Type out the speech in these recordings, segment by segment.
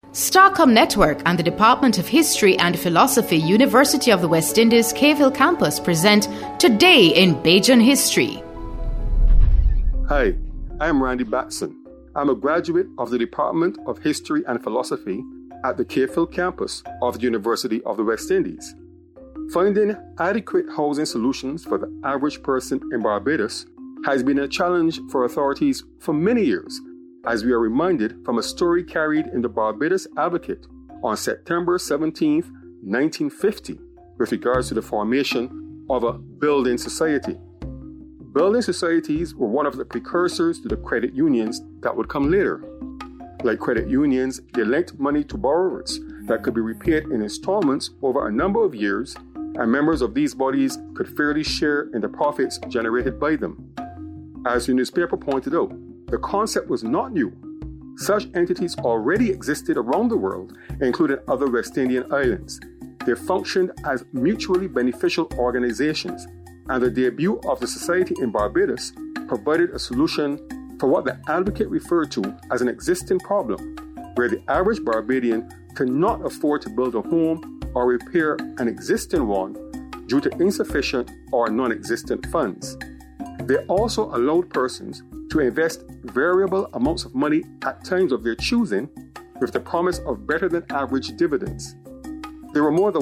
Starcom Network and the Department of History and Philosophy, University of the West Indies, Cave Hill Campus present Today in Bajan History. Hi, I am Randy Batson. I'm a graduate of the Department of History and Philosophy at the Cave Hill Campus of the University of the West Indies. Finding adequate housing solutions for the average person in Barbados has been a challenge for authorities for many years, as we are reminded from a story carried in the Barbados Advocate on September 17, 1950, with regards to the formation of a building society. Building societies were one of the precursors to the credit unions that would come later. Like credit unions, they lent money to borrowers that could be repaid in installments over a number of years, and members of these bodies could fairly share in the profits generated by them. As the newspaper pointed out, the concept was not new. Such entities already existed around the world, including other West Indian islands. They functioned as mutually beneficial organizations, and the debut of the society in Barbados provided a solution for what the Advocate referred to as an existing problem, where the average Barbadian could not afford to build a home or repair an existing one due to insufficient or non-existent funds. They also allowed persons to invest variable amounts of money at times of their choosing with the promise of better than average dividends. There were more than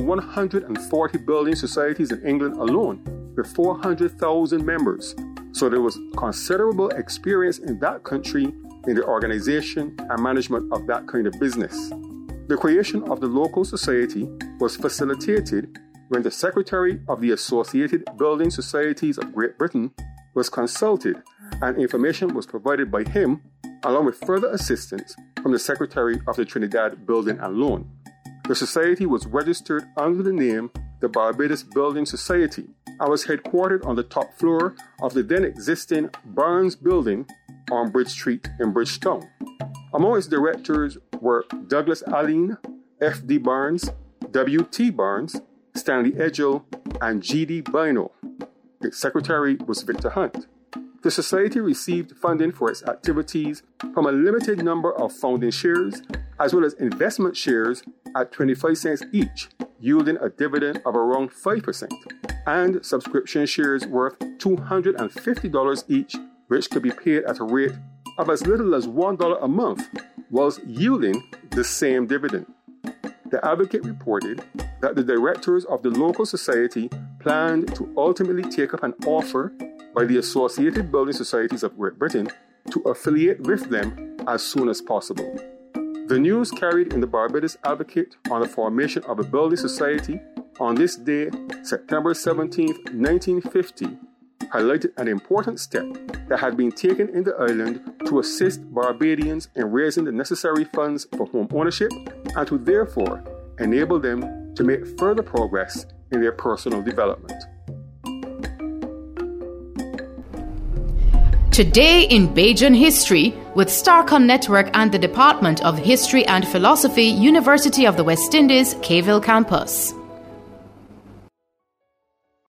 140 building societies in England alone, with 400,000 members, so there was considerable experience in that country in the organization and management of that kind of business. The creation of the local society was facilitated when the Secretary of the Associated Building Societies of Great Britain was consulted, and information was provided by him, along with further assistance from the Secretary of the Trinidad Building and Loan. The society was registered under the name the Barbados Building Society and was headquartered on the top floor of the then existing Barnes Building on Bridge Street in Bridgetown. Among its directors were Douglas Alleyne, F.D. Barnes, W.T. Barnes, Stanley Edgell, and G.D. Bino. Its secretary was Victor Hunt. The society received funding for its activities from a limited number of founding shares, as well as investment shares at 25 cents each, yielding a dividend of around 5%, and subscription shares worth $250 each, which could be paid at a rate of as little as $1 a month, whilst yielding the same dividend. The Advocate reported that the directors of the local society planned to ultimately take up an offer by the Associated Building Societies of Great Britain to affiliate with them as soon as possible. The news carried in the Barbados Advocate on the formation of a building society on this day, September 17, 1950, highlighted an important step that had been taken in the island to assist Barbadians in raising the necessary funds for home ownership and to therefore enable them to make further progress in their personal development. Today in Bajan History with Starcom Network and the Department of History and Philosophy, University of the West Indies, Cave Hill Campus.